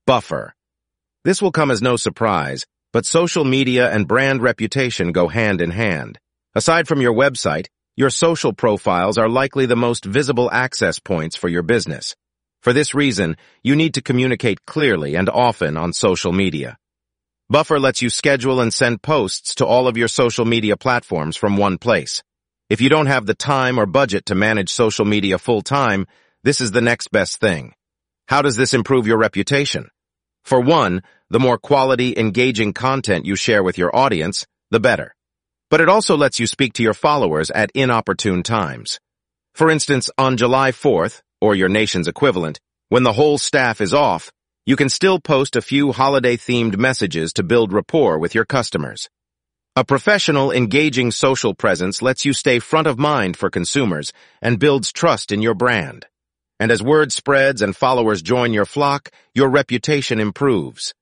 Buffer. This will come as no surprise, but social media and brand reputation go hand in hand. Aside from your website, your social profiles are likely the most visible access points for your business. For this reason, you need to communicate clearly and often on social media. Buffer lets you schedule and send posts to all of your social media platforms from one place. If you don't have the time or budget to manage social media full-time, this is the next best thing. How does this improve your reputation? For one, the more quality, engaging content you share with your audience, the better. But it also lets you speak to your followers at inopportune times. For instance, on July 4th, or your nation's equivalent, when the whole staff is off, you can still post a few holiday-themed messages to build rapport with your customers. A professional, engaging social presence lets you stay front of mind for consumers and builds trust in your brand. And as word spreads and followers join your flock, your reputation improves.